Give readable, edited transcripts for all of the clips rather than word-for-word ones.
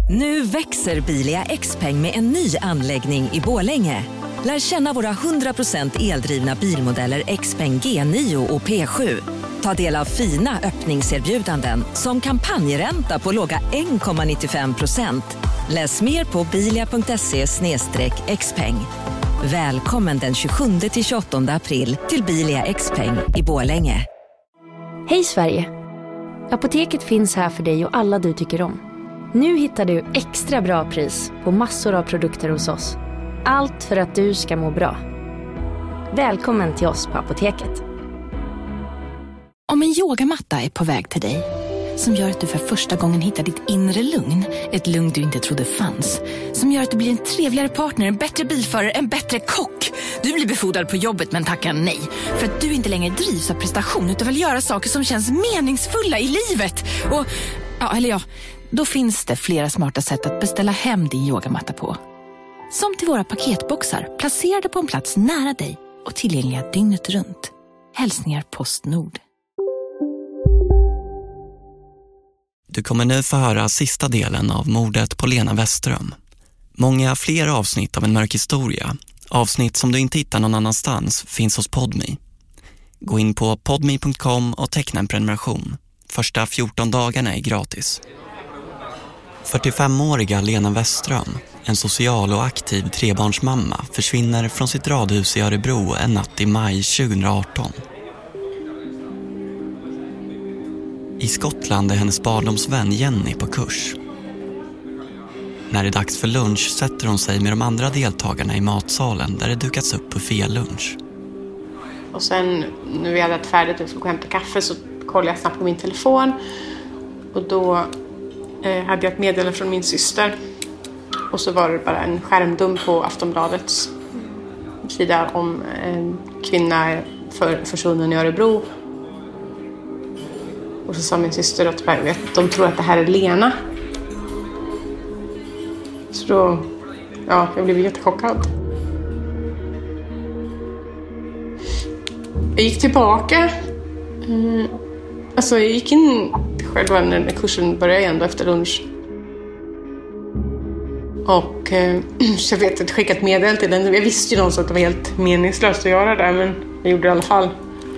Nu växer Bilia X-Peng med en ny anläggning i Borlänge. Lär känna våra 100% eldrivna bilmodeller X-Peng G9 och P7. Ta del av fina öppningserbjudanden som kampanjränta på låga 1,95%. Läs mer på bilia.se/Xpeng. Välkommen den 27-28 april till Bilia X-Peng i Borlänge. Hej Sverige! Apoteket finns här för dig och alla du tycker om. Nu hittar du extra bra pris på massor av produkter hos oss. Allt för att du ska må bra. Välkommen till oss på Apoteket. Om en yogamatta är på väg till dig, som gör att du för första gången hittar ditt inre lugn, ett lugn du inte trodde fanns, som gör att du blir en trevligare partner, en bättre bilförare, en bättre kock. Du blir befordrad på jobbet men tackar nej, för att du inte längre drivs av prestation utan vill göra saker som känns meningsfulla i livet. Och, då finns det flera smarta sätt att beställa hem din yogamatta på. Som till våra paketboxar, placerade på en plats nära dig och tillgängliga dygnet runt. Hälsningar Postnord. Du kommer nu få höra sista delen av mordet på Lena Westerström. Många fler avsnitt av En mörk historia, avsnitt som du inte hittar någon annanstans, finns hos Podme. Gå in på podme.com och teckna en prenumeration. Första 14 dagarna är gratis. 45-åriga Lena Westerström, en social och aktiv trebarnsmamma, försvinner från sitt radhus i Örebro en natt i maj 2018. I Skottland är hennes barndomsvän Jenny på kurs. När det är dags för lunch sätter hon sig med de andra deltagarna i matsalen där det dukats upp buffélunch. Och sen när vi hade ätit färdigt och skulle gå och hämta kaffe så kollade jag snabbt på min telefon. Och då hade jag ett meddelande från min syster. Och så var det bara en skärmdump på Aftonbladets sida om en kvinna försvunnen i Örebro. Och så sa min syster att de tror att det här är Lena. Så då, jag blev jättechockad. Jag gick tillbaka. Jag gick in själva när kursen började ändå efter lunch. Och så jag vet att jag skickat medel till den. Jag visste ju någonstans att det var helt meningslöst att göra det, men jag gjorde det i alla fall.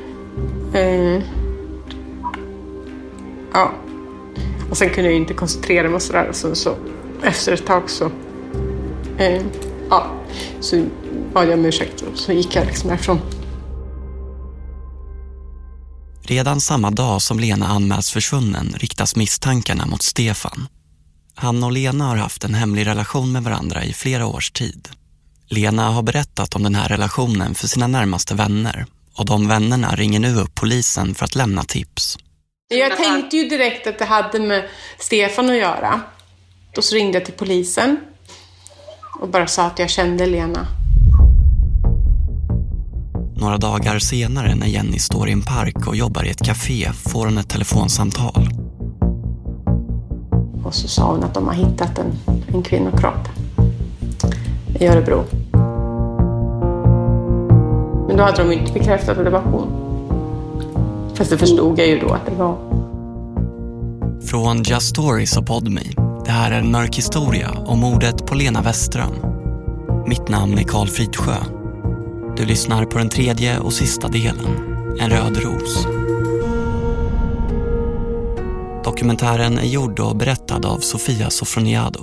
Och sen kunde jag inte koncentrera mig och sådär. Så efter ett tag så bad jag om ursäkt och så gick jag liksom härifrån. Redan samma dag som Lena anmäls försvunnen riktas misstankarna mot Stefan. Han och Lena har haft en hemlig relation med varandra i flera års tid. Lena har berättat om den här relationen för sina närmaste vänner. Och de vännerna ringer nu upp polisen för att lämna tips. Jag tänkte ju direkt att det hade med Stefan att göra. Då så ringde jag till polisen och bara sa att jag kände Lena. Några dagar senare när Jenny står i en park och jobbar i ett café får hon ett telefonsamtal. Och så sa hon att de har hittat en kvinnokropp i Örebro. Men då hade de inte bekräftat att det var hon. Fast det förstod jag ju då att det var. Från Just Stories och Podme. Det här är En mörk historia om mordet på Lena Westerström. Mitt namn är Carl Fridsjö. Du lyssnar på den tredje och sista delen. En röd ros. Dokumentären är gjord och berättad av Sofia Sofroniado.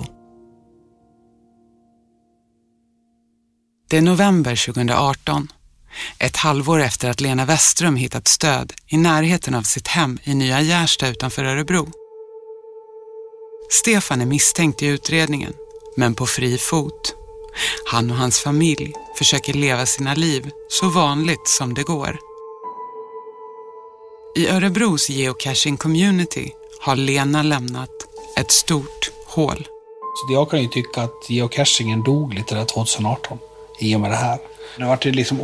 Det är november 2018. Ett halvår efter att Lena Westerström hittat stöd i närheten av sitt hem i Nya Gärsta utanför Örebro. Stefan är misstänkt i utredningen, men på fri fot. Han och hans familj försöker leva sina liv så vanligt som det går. I Örebros geocaching community har Lena lämnat ett stort hål. Så jag kan ju tycka att geocachingen dog lite där 2018 i och med det här. Det har varit liksom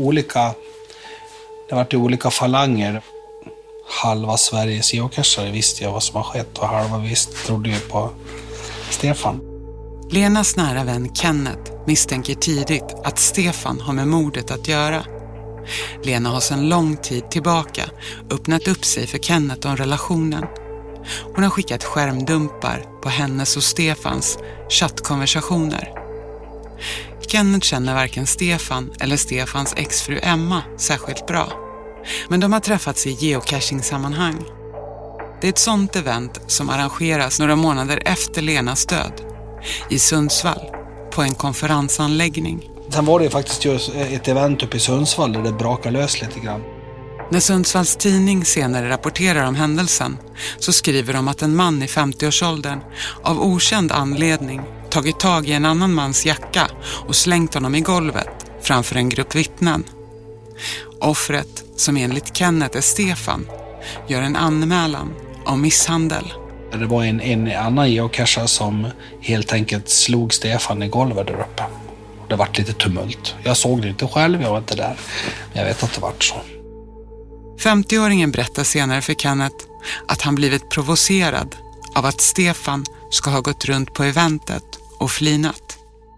olika falanger. Halva Sveriges geocachare visste jag vad som har skett och halva trodde ju på Stefan. Lenas nära vän Kenneth misstänker tidigt att Stefan har med mordet att göra. Lena har sedan lång tid tillbaka öppnat upp sig för Kenneth om relationen. Hon har skickat skärmdumpar på hennes och Stefans chattkonversationer. Kenneth känner varken Stefan eller Stefans exfru Emma särskilt bra. Men de har träffats i geocaching-sammanhang. Det är ett sånt event som arrangeras några månader efter Lenas död. I Sundsvall, på en konferensanläggning. Sen var det faktiskt just ett event uppe i Sundsvall där det brakar lös lite grann. När Sundsvalls tidning senare rapporterar om händelsen så skriver de att en man i 50-årsåldern av okänd anledning tagit tag i en annan mans jacka och slängt honom i golvet framför en grupp vittnen. Offret, som enligt Kenneth är Stefan, gör en anmälan om misshandel. Det var en annan geocacher som helt enkelt slog Stefan i golvet där uppe. Det var lite tumult. Jag såg det inte själv, jag var inte där. Men jag vet att det var så. 50-åringen berättar senare för Kenneth att han blivit provocerad av att Stefan ska ha gått runt på eventet och flinat.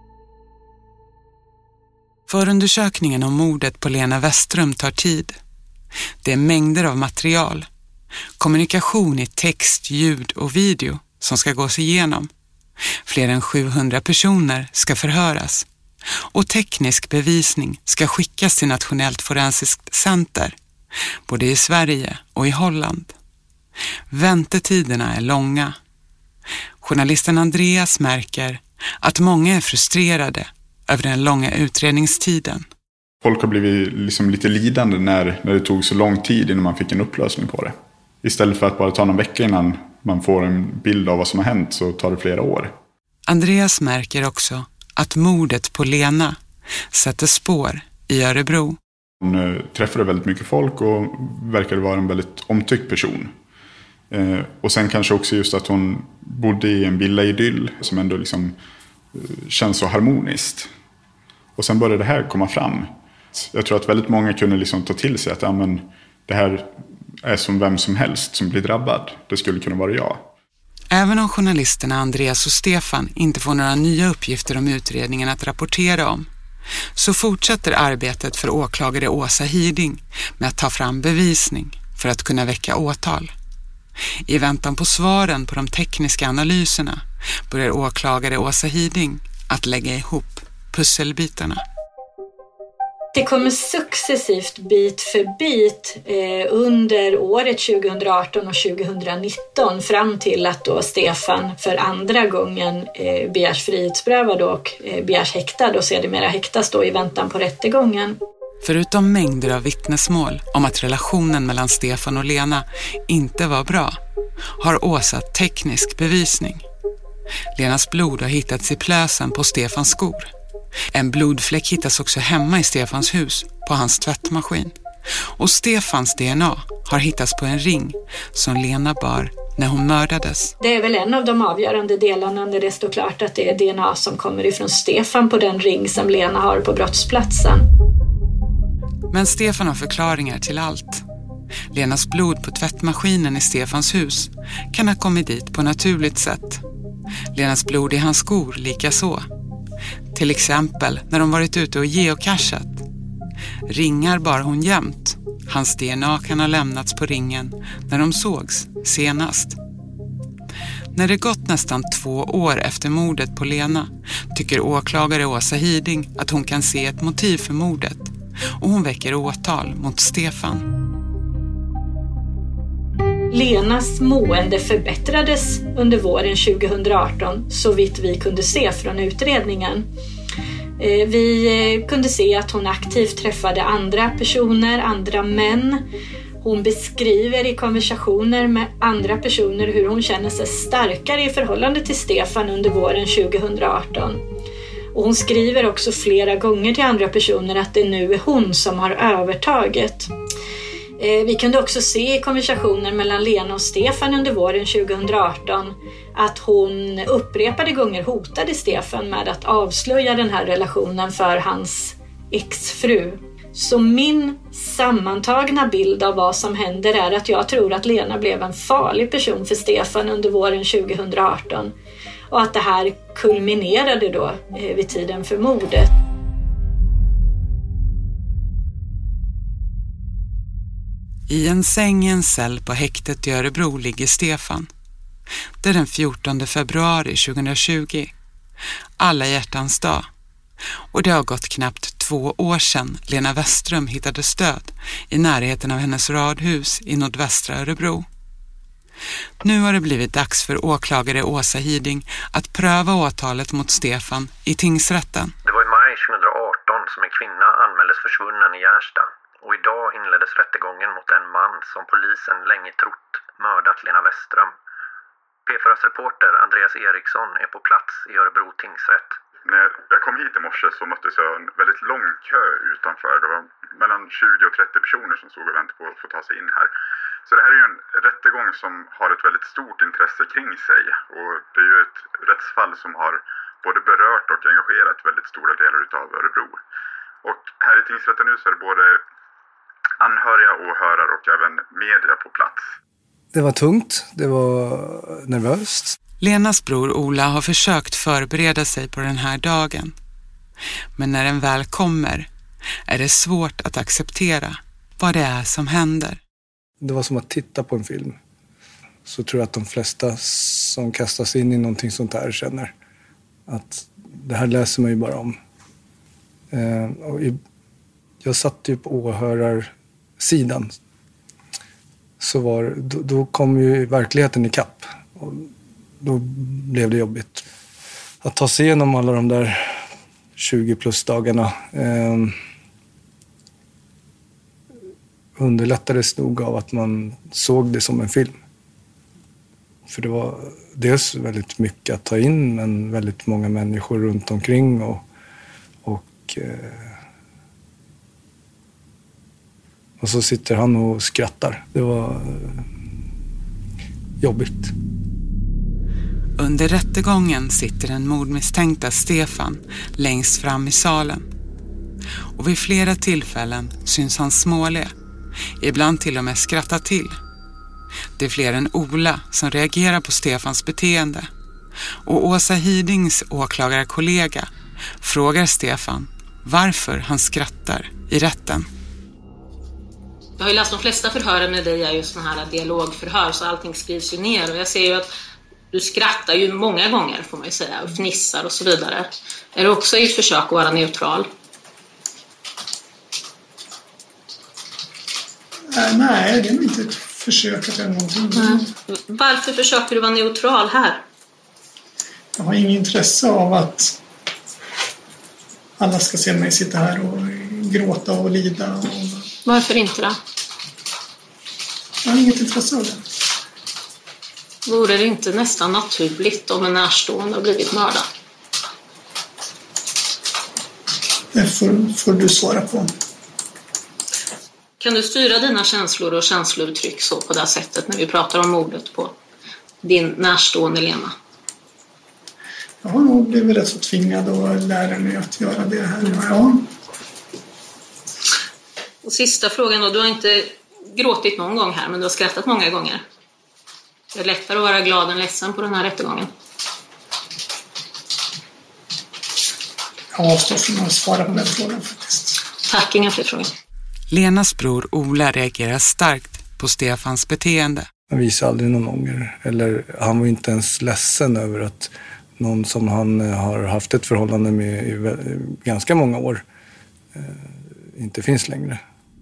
Förundersökningen om mordet på Lena Westrum tar tid. Det är mängder av material, kommunikation i text, ljud och video som ska gås igenom. Fler än 700 personer ska förhöras och teknisk bevisning ska skickas till Nationellt forensiskt center, både i Sverige och i Holland. Väntetiderna är långa. Journalisten Andreas märker att många är frustrerade över den långa utredningstiden. Folk har blivit liksom lite lidande när det tog så lång tid innan man fick en upplösning på det. Istället för att bara ta någon vecka innan man får en bild av vad som har hänt så tar det flera år. Andreas märker också att mordet på Lena sätter spår i Örebro. Hon träffade väldigt mycket folk och verkade vara en väldigt omtyckt person. Och sen kanske också just att hon bodde i en villa-idyll som ändå liksom känns så harmoniskt. Och sen började det här komma fram. Jag tror att väldigt många kunde liksom ta till sig att det här är som vem som helst som blir drabbad. Det skulle kunna vara jag. Även om journalisterna Andreas och Stefan inte får några nya uppgifter om utredningen att rapportera om, så fortsätter arbetet för åklagare Åsa Hiding med att ta fram bevisning för att kunna väcka åtal. I väntan på svaren på de tekniska analyserna börjar åklagare Åsa Hiding att lägga ihop pusselbitarna. Det kommer successivt bit för bit under året 2018 och 2019 fram till att då Stefan för andra gången begärs frihetsberövad och begärs häktad och sedermera häktas då i väntan på rättegången. Förutom mängder av vittnesmål om att relationen mellan Stefan och Lena inte var bra har Åsa teknisk bevisning. Lenas blod har hittats i plösen på Stefans skor. En blodfläck hittas också hemma i Stefans hus på hans tvättmaskin. Och Stefans DNA har hittats på en ring som Lena bar när hon mördades. Det är väl en av de avgörande delarna när det står klart att det är DNA som kommer ifrån Stefan på den ring som Lena har på brottsplatsen. Men Stefan har förklaringar till allt. Lenas blod på tvättmaskinen i Stefans hus kan ha kommit dit på naturligt sätt. Lenas blod i hans skor lika så. Till exempel när de varit ute och geocachat. Ringar bar hon jämt. Hans DNA kan ha lämnats på ringen när de sågs senast. När det gått nästan 2 år efter mordet på Lena tycker åklagare Åsa Hiding att hon kan se ett motiv för mordet. Och hon väcker åtal mot Stefan. Lenas mående förbättrades under våren 2018 så vitt vi kunde se från utredningen. Vi kunde se att hon aktivt träffade andra personer, andra män. Hon beskriver i konversationer med andra personer hur hon känner sig starkare i förhållande till Stefan under våren 2018. Och hon skriver också flera gånger till andra personer att det nu är hon som har övertaget. Vi kunde också se i konversationer mellan Lena och Stefan under våren 2018 att hon upprepade gånger hotade Stefan med att avslöja den här relationen för hans exfru. Så min sammantagna bild av vad som händer är att jag tror att Lena blev en farlig person för Stefan under våren 2018 och att det här kulminerade då vid tiden för mordet. . I en säng i en cell på häktet i Örebro ligger Stefan. Det är den 14 februari 2020. Alla hjärtans dag. Och det har gått knappt 2 år sedan Lena Westström hittades död i närheten av hennes radhus i nordvästra Örebro. Nu har det blivit dags för åklagare Åsa Hiding att pröva åtalet mot Stefan i tingsrätten. Det var i maj 2018 som en kvinna anmäldes försvunnen i Gärsta. Och idag inleddes rättegången mot en man som polisen länge trott mördat Lena Westström. P4s reporter Andreas Eriksson är på plats i Örebro tingsrätt. När jag kom hit i morse så möttes jag en väldigt lång kö utanför. Det var mellan 20 och 30 personer som stod och väntade på att få ta sig in här. Så det här är ju en rättegång som har ett väldigt stort intresse kring sig. Och det är ju ett rättsfall som har både berört och engagerat väldigt stora delar av Örebro. Och här i tingsrätten nu så är det både anhöriga, åhörare och även media på plats. Det var tungt, det var nervöst. Lenas bror Ola har försökt förbereda sig på den här dagen. Men när den väl kommer är det svårt att acceptera vad det är som händer. Det var som att titta på en film. Så tror jag att de flesta som kastas in i någonting sånt här känner att det här läser man ju bara om. Och jag satt ju på åhörarsidan. Så då kom ju verkligheten i kapp. Och då blev det jobbigt. Att ta sig igenom alla de där 20 plus dagarna underlättades nog av att man såg det som en film. För det var dels väldigt mycket att ta in, men väldigt många människor runt omkring och så sitter han och skrattar. Det var jobbigt. Under rättegången sitter den mordmisstänkta Stefan längst fram i salen. Och vid flera tillfällen syns han småle, ibland till och med skratta till. Det är fler än Ola som reagerar på Stefans beteende. Och Åsa Hidings åklagarkollega frågar Stefan varför han skrattar i rätten. Jag har ju läst de flesta förhören med dig är ju såna här dialogförhör, så allting skrivs ju ner. Och jag ser ju att du skrattar ju många gånger, får man ju säga, och fnissar och så vidare. Är det också ett försök att vara neutral? Nej, det är inte ett försök att göra någonting. Varför försöker du vara neutral här? Jag har ingen intresse av att alla ska se mig sitta här och gråta och lida. Varför inte då? Jag har inget intresse av det. Vore det inte nästan naturligt om en närstående har blivit mördad? Det får du svara på. Kan du styra dina känslor och känslouttryck så på det här sättet när vi pratar om mordet på din närstående Lena? Jag har nog blivit rätt så tvingad att lära mig att göra det här. Ja. Och sista frågan då. Du har inte gråtit någon gång här, men du har skrattat många gånger. Det är lättare att vara glad än ledsen på den här rättegången. Jag avstår från att svara på den frågan faktiskt. Tack, inga fler frågor. Lenas bror Ola reagerar starkt på Stefans beteende. Han visade aldrig någon ånger. Eller han var inte ens ledsen över att någon som han har haft ett förhållande med i ganska många år inte finns längre.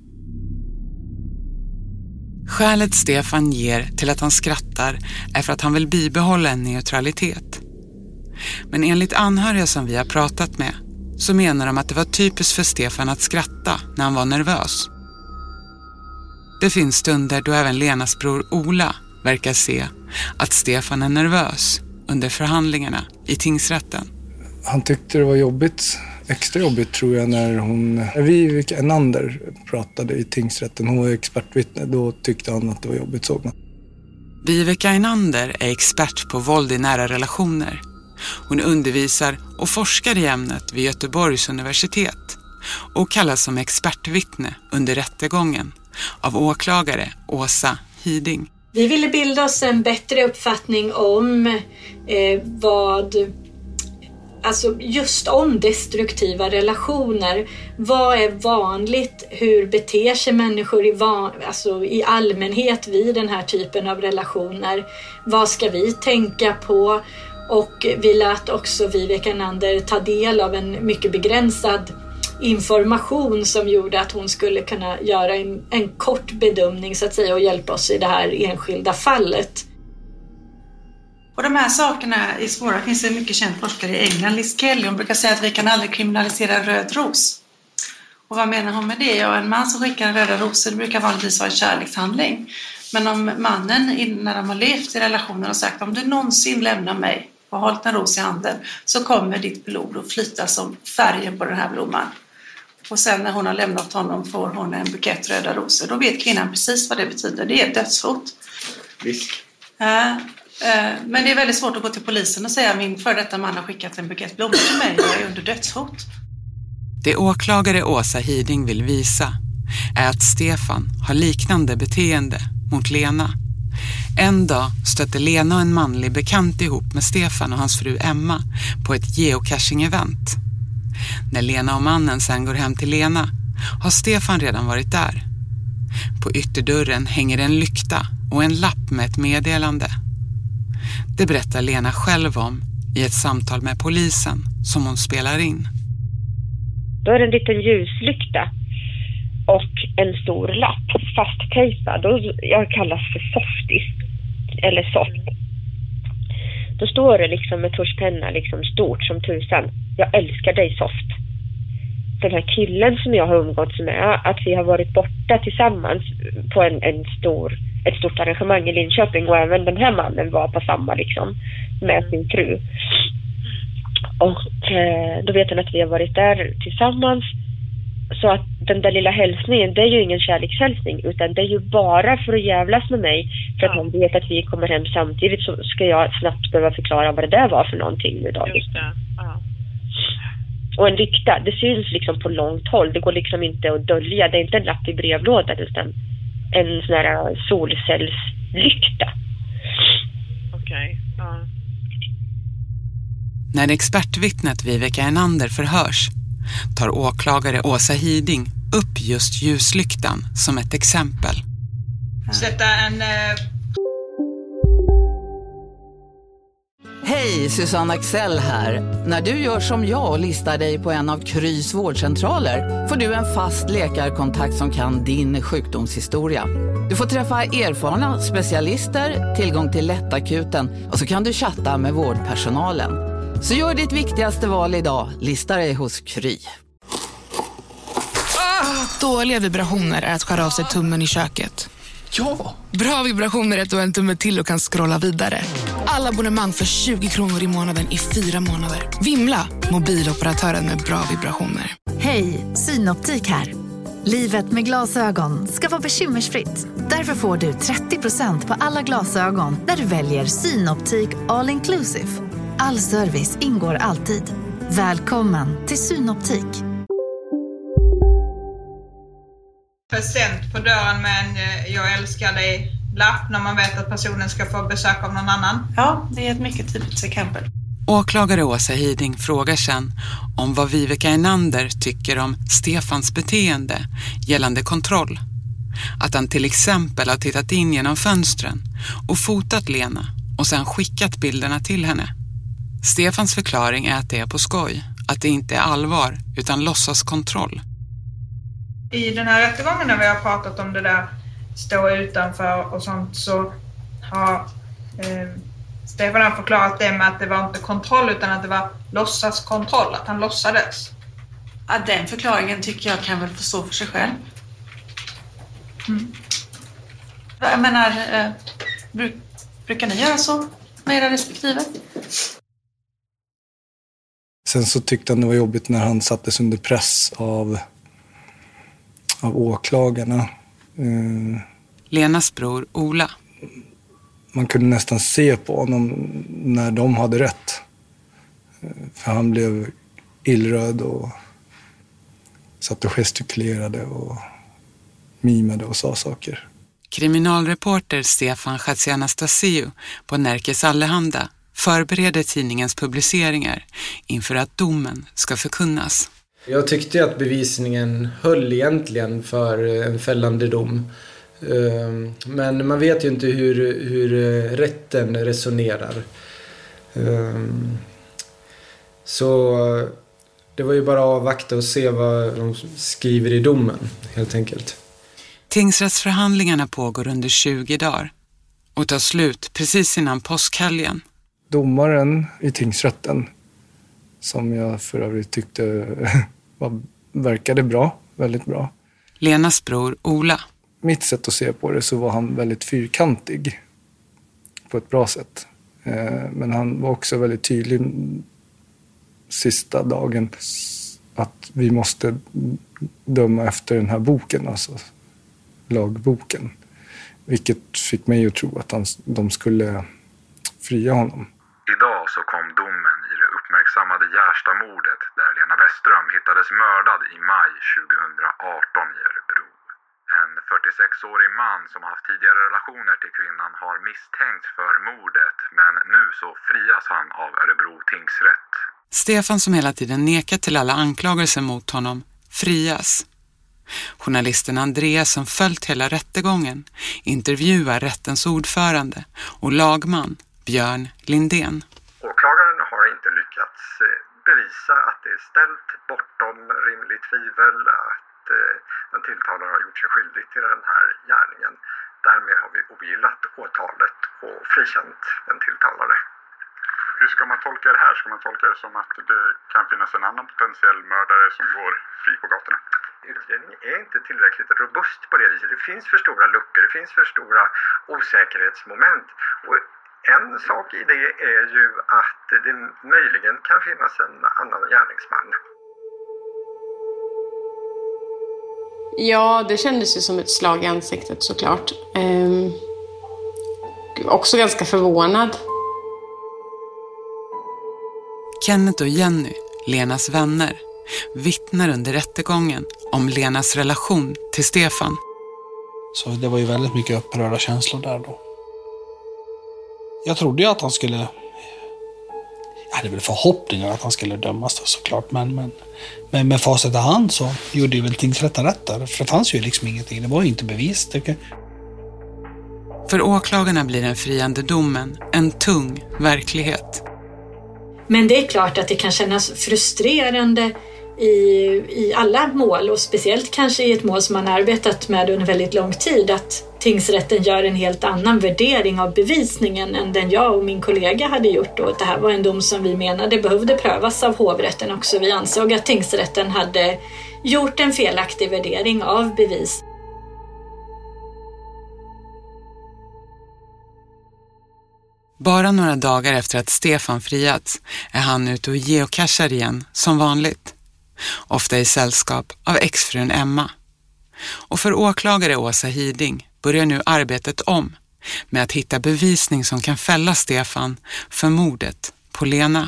Skälet Stefan ger till att han skrattar är för att han vill bibehålla en neutralitet. Men enligt anhöriga som vi har pratat med så menar de att det var typiskt för Stefan att skratta när han var nervös. Det finns stunder då även Lenas bror Ola verkar se att Stefan är nervös under förhandlingarna i tingsrätten. Han tyckte det var jobbigt, extra jobbigt tror jag, när Viveka Enander pratade i tingsrätten. Hon var expertvittne, då tyckte han att det var jobbigt, såg man. Viveka Enander är expert på våld i nära relationer. Hon undervisar och forskar i ämnet vid Göteborgs universitet och kallas som expertvittne under rättegången av åklagare Åsa Hiding. Vi ville bilda oss en bättre uppfattning om vad alltså just om destruktiva relationer. Vad är vanligt? Hur beter sig människor i allmänhet vid den här typen av relationer? Vad ska vi tänka på? Och vi lät också Vivekananda ta del av en mycket begränsad information som gjorde att hon skulle kunna göra en kort bedömning så att säga och hjälpa oss i det här enskilda fallet. Och de här sakerna är svåra. Det finns en mycket känd forskare i England, Liz Kelly. Hon brukar säga att vi kan aldrig kriminalisera röd ros. Och vad menar hon med det? Ja, en man som skickar en röda rosor, det brukar vanligtvis vara en kärlekshandling. Men om mannen, när de har levt i relationen och sagt om du någonsin lämnar mig och hållit en ros i handen så kommer ditt blod att flyta som färgen på den här blomman. Och sen när hon har lämnat honom får hon en bukett röda rosor. Då vet kvinnan precis vad det betyder. Det är ett dödshot. Visst. Men det är väldigt svårt att gå till polisen och säga att min före detta man har skickat en bukett blommor till mig och jag är under dödshot. Det åklagare Åsa Hiding vill visa är att Stefan har liknande beteende mot Lena. En dag stötte Lena och en manlig bekant ihop med Stefan och hans fru Emma på ett geocaching-event. När Lena och mannen sen går hem till Lena har Stefan redan varit där. På ytterdörren hänger en lykta och en lapp med ett meddelande. Det berättar Lena själv om i ett samtal med polisen som hon spelar in. Då är det en liten ljuslykta och en stor lapp fasttejpad. Jag kallas för softis eller soft. Då står det liksom med tuschpenna liksom stort som tusan. Jag älskar dig soft. Den här killen som jag har umgåtts med, att vi har varit borta tillsammans på ett stort arrangemang i Linköping och även den här mannen var på samma liksom med sin fru. Och då vet han att vi har varit där tillsammans. Så att den där lilla hälsningen, det är ju ingen kärlekshälsning utan det är ju bara för att jävlas med mig. För att man vet att vi kommer hem samtidigt så ska jag snabbt behöva förklara vad det där var för någonting nu då. Just det, ja. Och en lykta, det syns liksom på långt håll. Det går liksom inte att dölja. Det är inte en lapp i brevlådan utan en sån här solcellslykta. Okej, ja. När expertvittnet Vivekananda förhörs tar åklagare Åsa Hiding upp just ljuslyktan som ett exempel. Sätta en... Hej, Susanne Axel här. När du gör som jag och listar dig på en av Krys vårdcentraler får du en fast läkarkontakt som kan din sjukdomshistoria. Du får träffa erfarna specialister, tillgång till lättakuten och så kan du chatta med vårdpersonalen. Så gör ditt viktigaste val idag, lista dig hos Kry. Dåliga vibrationer är att skära av sig tummen i köket. Ja! Bra vibrationer är att du har en tumme till och kan scrolla vidare. Alla abonnemang för 20 kronor i månaden i 4 månader. Vimla, mobiloperatören med bra vibrationer. Hej, Synoptik här. Livet med glasögon ska vara bekymmersfritt. Därför får du 30% på alla glasögon när du väljer Synoptik All Inclusive. All service ingår alltid. Välkommen till Synoptik. Present på dörren med en jag älskar dig lapp när man vet att personen ska få besök av någon annan. Ja, det är ett mycket tydligt exempel. Åklagare Åsa Hiding frågar sen om vad Vivekananda tycker om Stefans beteende gällande kontroll. Att han till exempel har tittat in genom fönstren och fotat Lena och sen skickat bilderna till henne. Stefans förklaring är att det är på skoj, att det inte är allvar utan låtsaskontroll. I den här rättegången när vi har pratat om det där stå utanför och sånt så har Stefan förklarat det med att det var inte kontroll utan att det var låtsaskontroll, att han låtsades. Ja, den förklaringen tycker jag kan väl få stå för sig själv. Jag menar, brukar ni göra så med era respektive? Sen så tyckte han det var jobbigt när han sattes under press av åklagarna. Lenas bror Ola. Man kunde nästan se på honom när de hade rätt. För han blev illröd och satt och gestikulerade och mimade och sa saker. Kriminalreporter Stefan Chatzianastasio på Närkes Allehanda förbereder tidningens publiceringar inför att domen ska förkunnas. Jag tyckte att bevisningen höll egentligen för en fällande dom. Men man vet ju inte hur rätten resonerar. Så det var ju bara att avvakta och se vad de skriver i domen, helt enkelt. Tingsrättsförhandlingarna pågår under 20 dagar och tar slut precis innan påskhelgen. Domaren i tingsrätten, som jag för övrigt tyckte verkade bra, väldigt bra. Lenas bror Ola. Mitt sätt att se på det så var han väldigt fyrkantig på ett bra sätt. Men han var också väldigt tydlig sista dagen att vi måste döma efter den här boken, alltså lagboken. Vilket fick mig att tro att de skulle fria honom. Idag så kom domen i det uppmärksammade Gärsta-mordet där Lena Westerström hittades mördad i maj 2018 i Örebro. En 46-årig man som haft tidigare relationer till kvinnan har misstänkt för mordet, men nu så frias han av Örebro tingsrätt. Stefan, som hela tiden nekat till alla anklagelser mot honom, frias. Journalisten Andreas, som följt hela rättegången, intervjuar rättens ordförande och lagman Björn Lindén. Åklagaren har inte lyckats bevisa att det är ställt bortom rimligt tvivel att den tilltalade har gjort sig skyldig till den här gärningen. Därmed har vi ogillat åtalet och frikänt den tilltalade. Hur ska man tolka det här? Ska man tolka det som att det kan finnas en annan potentiell mördare som går fri på gatorna? Utredningen är inte tillräckligt robust på det viset. Det finns för stora luckor, det finns för stora osäkerhetsmoment. Och en sak i det är ju att det möjligen kan finnas en annan gärningsman. Ja, det kändes ju som ett slag i ansiktet såklart. Också ganska förvånad. Kenneth och Jenny, Lenas vänner, vittnar under rättegången om Lenas relation till Stefan. Så det var ju väldigt mycket upprörda känslor där då. Jag trodde ju att han skulle... Jag hade väl förhoppningar att han skulle dömas då, såklart. Men med facit i hand så gjorde ju väl tingsrätten rätt där. För det fanns ju liksom ingenting. Det var ju inte bevis, tycker jag. För åklagarna blir den friande domen en tung verklighet. Men det är klart att det kan kännas frustrerande i alla mål, och speciellt kanske i ett mål som man arbetat med under väldigt lång tid, att tingsrätten gör en helt annan värdering av bevisningen än den jag och min kollega hade gjort. Och det här var en dom som vi menade behövde prövas av hovrätten också. Vi ansåg att tingsrätten hade gjort en felaktig värdering av bevis. Bara några dagar efter att Stefan friats är han ute och geocachar igen som vanligt. Ofta i sällskap av exfrun Emma. Och för åklagare Åsa Hiding börjar nu arbetet om med att hitta bevisning som kan fälla Stefan för mordet på Lena.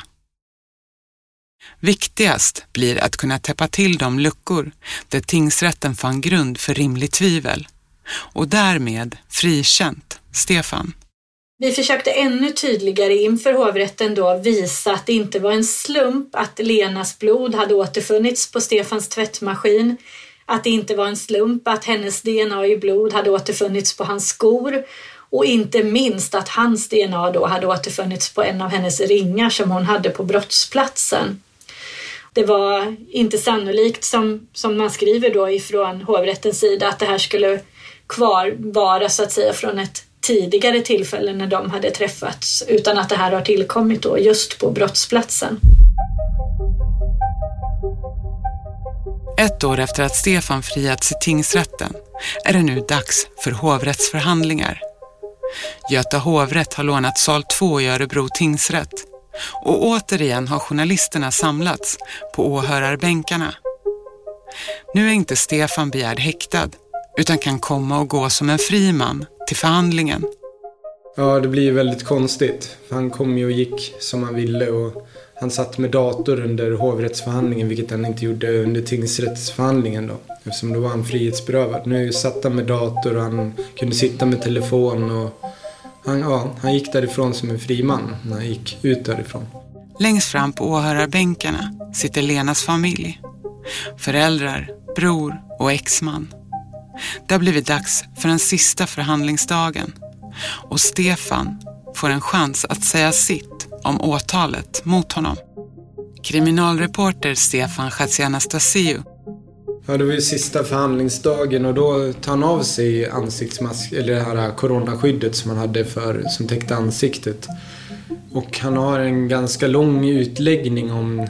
Viktigast blir att kunna täppa till de luckor där tingsrätten fann grund för rimlig tvivel och därmed frikänt Stefan. Vi försökte ännu tydligare inför hovrätten då visa att det inte var en slump att Lenas blod hade återfunnits på Stefans tvättmaskin. Att det inte var en slump att hennes DNA i blod hade återfunnits på hans skor. Och inte minst att hans DNA då hade återfunnits på en av hennes ringar som hon hade på brottsplatsen. Det var inte som man skriver då ifrån hovrättens sida, att det här skulle kvarvara så att säga från ett tidigare tillfällen när de hade träffats, utan att det här har tillkommit då just på brottsplatsen. Ett år efter att Stefan friats i tingsrätten är det nu dags för hovrättsförhandlingar. Göta hovrätt har lånat sal 2 i Örebro tingsrätt och återigen har journalisterna samlats på åhörarbänkarna. Nu är inte Stefan begärd häktad utan kan komma och gå som en fri man till förhandlingen. Ja, det blir väldigt konstigt. Han kom ju och gick som han ville och han satt med dator under hovrättsförhandlingen, vilket han inte gjorde under tingsrättsförhandlingen då, eftersom då var han frihetsberövad. Nu satt han med dator och han kunde sitta med telefon och Han gick därifrån som en fri man när han gick ut därifrån. Längst fram på åhörarbänkarna sitter Lenas familj. Föräldrar, bror och exman. Det har blivit dags för den sista förhandlingsdagen. Och Stefan får en chans att säga sitt om åtalet mot honom. Kriminalreporter Stefan Chatzianastasiou. Ja, det var ju sista förhandlingsdagen och då tar han av sig ansiktsmask, eller det här coronaskyddet som han hade som täckte ansiktet. Och han har en ganska lång utläggning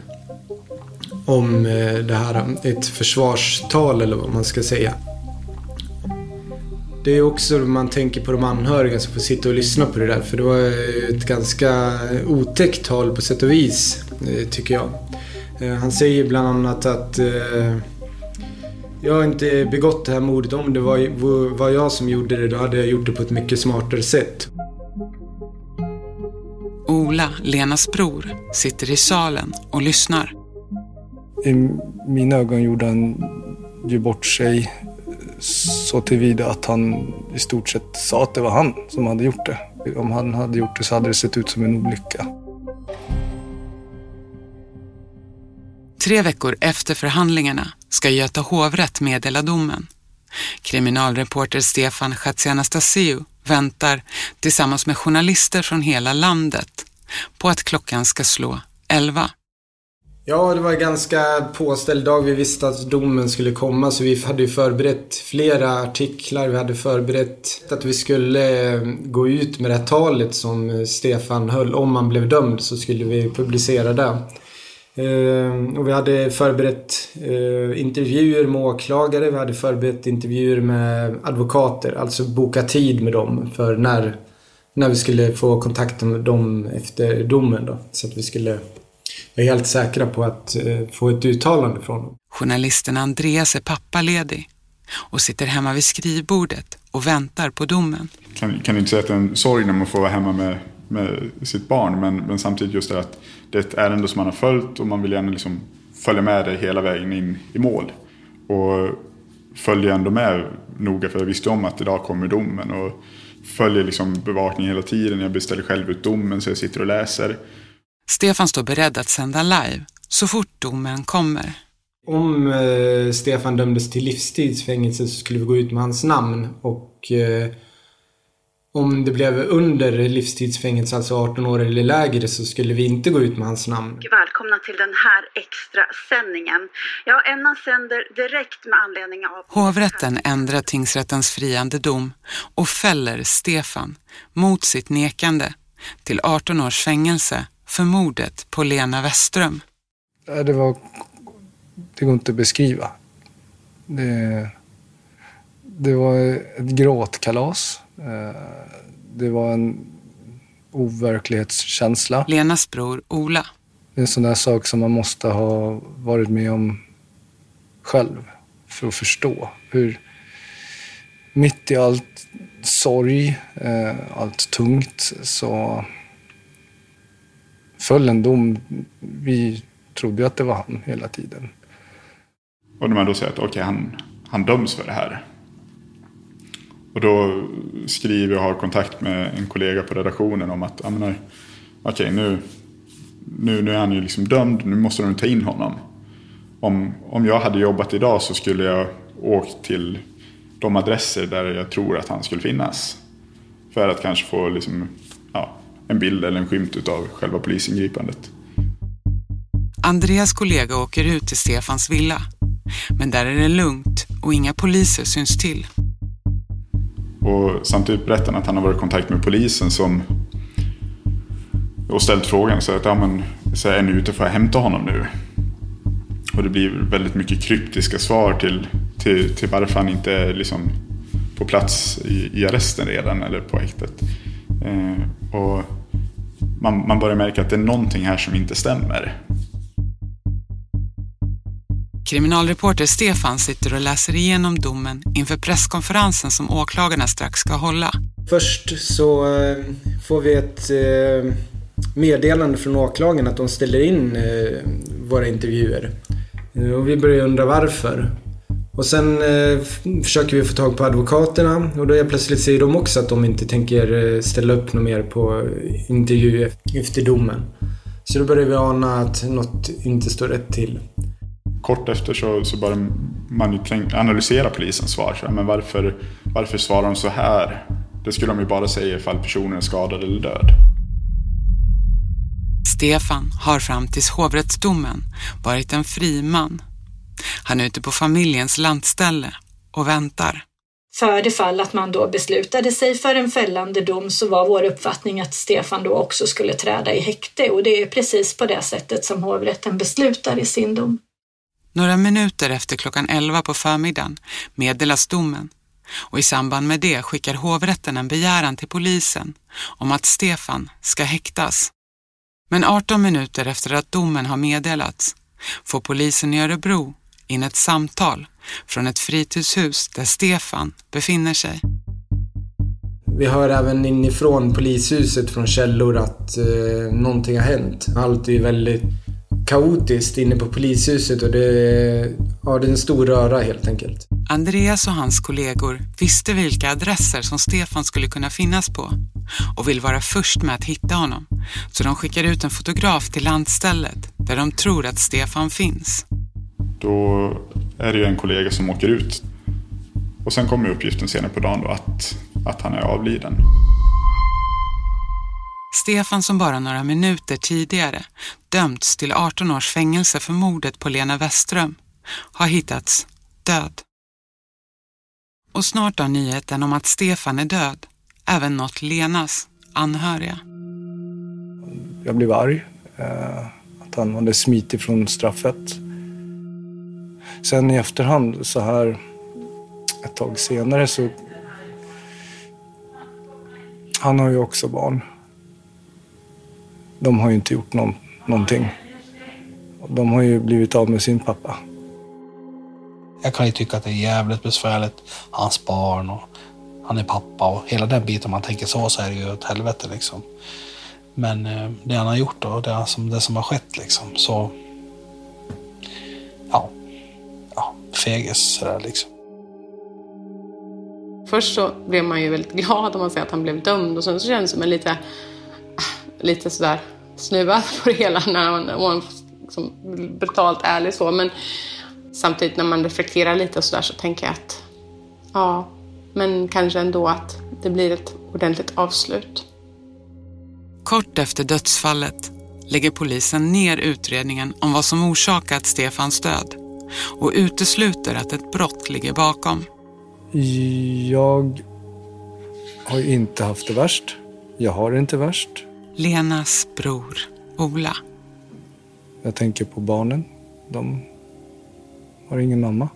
om det här, ett försvarstal eller vad man ska säga. Det är också man tänker på de anhöriga som får sitta och lyssna på det där, för det var ett ganska otäckt tal på sätt och vis, tycker jag. Han säger bland annat att jag har inte begått det här mordet. Om det var jag som gjorde det, då hade jag gjort det på ett mycket smartare sätt. Ola, Lenas bror, sitter i salen och lyssnar. I mina ögon gjorde han ju bort sig så tillvida att han i stort sett sa att det var han som hade gjort det. Om han hade gjort det så hade det sett ut som en olycka. 3 veckor efter förhandlingarna ska Göta hovrätt meddela domen. Kriminalreporter Stefan Chatzianastasiou väntar tillsammans med journalister från hela landet på att klockan ska slå 11. Ja, det var en ganska påställd dag. Vi visste att domen skulle komma, så vi hade ju förberett flera artiklar. Vi hade förberett att vi skulle gå ut med det här talet som Stefan höll. Om han blev dömd så skulle vi publicera det. Och vi hade förberett intervjuer med åklagare. Vi hade förberett intervjuer med advokater. Alltså boka tid med dem för när vi skulle få kontakt med dem efter domen då. Så att vi skulle vara helt säkra på att få ett uttalande från dem. Journalisten Andreas är pappaledig och sitter hemma vid skrivbordet och väntar på domen. Kan inte säga att det är en sorg när man får vara hemma med sitt barn, men samtidigt just det att det är ett ärende som man har följt och man vill gärna liksom följa med det hela vägen in i mål. Och följer ändå med noga, för jag visste om att idag kommer domen och följer liksom bevakningen hela tiden. Jag beställer själv ut domen så jag sitter och läser. Stefan står beredd att sända live så fort domen kommer. Om Stefan dömdes till livstidsfängelse så skulle vi gå ut med hans namn, och om det blev under livstidsfängelse, alltså 18 år eller lägre, så skulle vi inte gå ut med hans namn. Välkomna till den här extra sändningen. Ja, NN sänder direkt med anledning av... Hovrätten ändrar tingsrättens friande dom och fäller Stefan mot sitt nekande till 18 års fängelse för mordet på Lena Weström. Det går inte att beskriva. Det var ett gråtkalas. Det var en overklighetskänsla. Lenas bror Ola. Det är en sån där sak som man måste ha varit med om själv för att förstå hur mitt i allt sorg, allt tungt, så föll en dom. Vi trodde att det var han hela tiden. Och när man då säger att okej, han döms för det här. Och då skriver jag och har kontakt med en kollega på redaktionen om att okej, nu är han ju liksom dömd, nu måste de ta in honom. Om jag hade jobbat idag så skulle jag åkt till de adresser där jag tror att han skulle finnas. För att kanske få liksom, en bild eller en skymt av själva polisingripandet. Andreas kollega åker ut till Stefans villa. Men där är det lugnt och inga poliser syns till. Och samtidigt berättar han att han har varit i kontakt med polisen och ställt frågan så att så är ni ute för att hämta honom nu? Och det blir väldigt mycket kryptiska svar till varför han inte är liksom på plats i arresten redan eller på häktet. Och man börjar märka att det är någonting här som inte stämmer. Kriminalreporter Stefan sitter och läser igenom domen inför presskonferensen som åklagarna strax ska hålla. Först så får vi ett meddelande från åklagaren att de ställer in våra intervjuer. Och vi börjar undra varför. Och sen försöker vi få tag på advokaterna och då är plötsligt säger de också att de inte tänker ställa upp något mer på intervju efter domen. Så då börjar vi ana att något inte står rätt till. Kort efter så börjar man ju analysera polisens svar. Men varför svarar de så här? Det skulle de ju bara säga ifall personen är skadad eller död. Stefan har fram till hovrättsdomen varit en fri man. Han är ute på familjens landställe och väntar. För det fall att man då beslutade sig för en fällande dom så var vår uppfattning att Stefan då också skulle träda i häkte. Och det är precis på det sättet som hovrätten beslutar i sin dom. Några minuter efter klockan 11 på förmiddagen meddelas domen. Och i samband med det skickar hovrätten en begäran till polisen om att Stefan ska häktas. Men 18 minuter efter att domen har meddelats får polisen i Örebro in ett samtal från ett fritidshus där Stefan befinner sig. Vi hör även inifrån polishuset från källor att någonting har hänt. Allt är väldigt kaotiskt inne på polishuset och det är en stor röra helt enkelt. Andreas och hans kollegor visste vilka adresser som Stefan skulle kunna finnas på och vill vara först med att hitta honom. Så de skickar ut en fotograf till landstället där de tror att Stefan finns. Då är det ju en kollega som åker ut. Och sen kommer uppgiften senare på dagen då att han är avliden. Stefan, som bara några minuter tidigare dömts till 18 års fängelse för mordet på Lena Westström, har hittats död. Och snart har nyheten om att Stefan är död även nått Lenas anhöriga. Jag blev arg att han hade smitit från straffet. Sen i efterhand så här ett tag senare så han har ju också barn. De har ju inte gjort någonting. De har ju blivit av med sin pappa. Jag kan ju tycka att det är jävligt besvärligt. Hans barn och han är pappa och hela den biten, man tänker så är det ju ett helvete liksom. Men det han har gjort och det som har skett liksom, så ja fegis sådär liksom. Först så blev man ju väldigt glad om man säger att han blev dömd och sen så känns det som en lite sådär snuvad på det hela när han var liksom brutalt ärlig så, men samtidigt när man reflekterar lite och sådär så tänker jag att ja, men kanske ändå att det blir ett ordentligt avslut. Kort efter dödsfallet lägger polisen ner utredningen om vad som orsakat Stefans död och utesluter att ett brott ligger bakom. Jag har inte haft det värst. Jag har det inte värst. Lenas bror, Ola. Jag tänker på barnen. De har ingen mamma.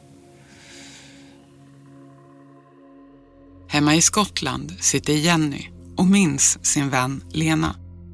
Hemma i Skottland sitter Jenny och minns sin vän Lena.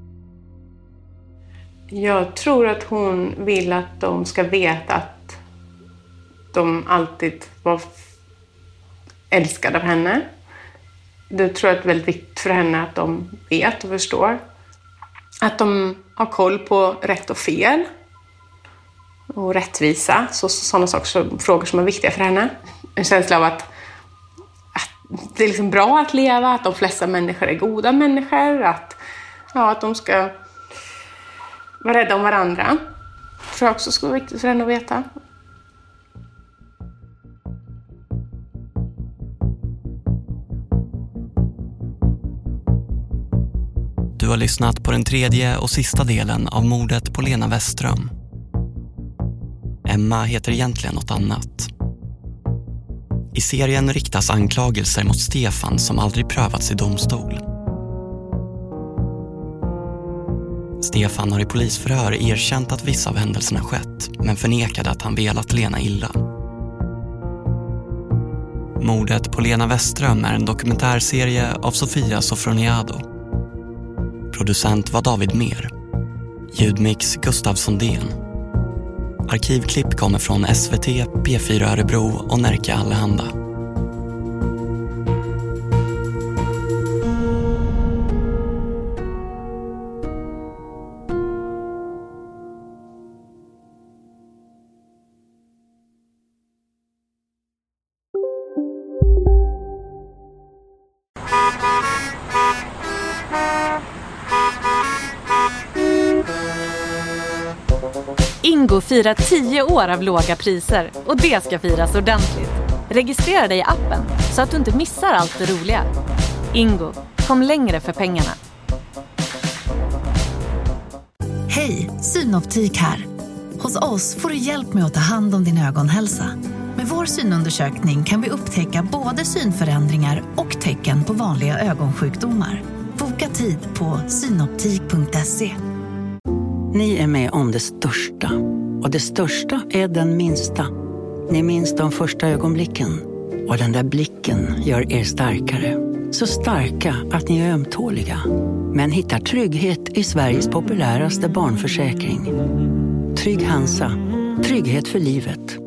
Jag tror att hon vill att de ska veta att de alltid var älskade av henne. Det tror jag är väldigt viktigt för henne att de vet och förstår. Att de har koll på rätt och fel. Och rättvisa. Sådana saker, frågor som är viktiga för henne. En känsla av att det är liksom bra att leva. Att de flesta människor är goda människor. Att de ska vara rädda om varandra. Det tror jag också skulle vara viktigt för henne att veta. Du har lyssnat på den tredje och sista delen av mordet på Lena Westström. Emma heter egentligen något annat. I serien riktas anklagelser mot Stefan som aldrig prövats i domstol. Stefan har i polisförhör erkänt att vissa av händelserna skett, men förnekade att han velat Lena illa. Mordet på Lena Westström är en dokumentärserie av Sofia Sofroniado. Producent var David Mer. Ljudmix Gustav Sondén. Arkivklipp kommer från SVT, P4 Örebro och Närke Allehanda. Ingo firar 10 år av låga priser och det ska firas ordentligt. Registrera dig i appen så att du inte missar allt det roliga. Ingo, kom längre för pengarna. Hej, Synoptik här. Hos oss får du hjälp med att ta hand om din ögonhälsa. Med vår synundersökning kan vi upptäcka både synförändringar och tecken på vanliga ögonsjukdomar. Boka tid på synoptik.se. Ni är med om det största. Och det största är den minsta. Ni minns de första ögonblicken. Och den där blicken gör er starkare. Så starka att ni är ömtåliga. Men hittar trygghet i Sveriges populäraste barnförsäkring. Trygg Hansa. Trygghet för livet.